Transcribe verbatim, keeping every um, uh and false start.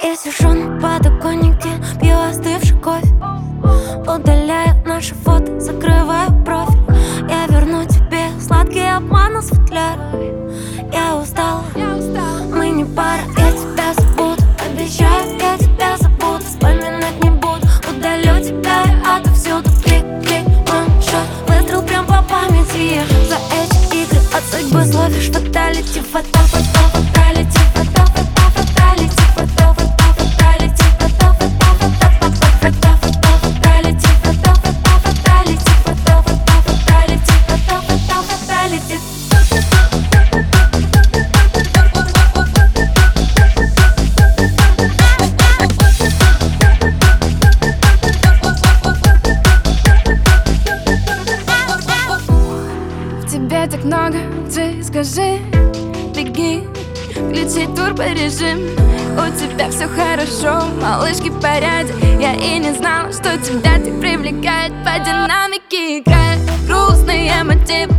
Я сижу на подоконнике, пью остывший кофе, удаляю наши фото, закрываю профиль. Я верну тебе сладкий обман из футляра. Я устала, мы не пара. Я тебя забуду, обещаю, я тебя забуду. Вспоминать не буду, удалю тебя и отовсюду. Клик-клик, ваншот, выстрел прям по памяти. Я за эти игры от судьбы словишь фаталити. Фото, фото, фаталити, фото, фото, фаталити, фото, фото, фаталити, фото, фото, фото, фото, фаталити, фото, фото, фаталити, фото, фото, фаталити, фото, фото, фаталити. Тебе так много, ты скажи, беги, включи турборежим. У тебя все хорошо, малышки в порядке. Я и не знала, что тебя так привлекает. По динамике играет грустные мотивы.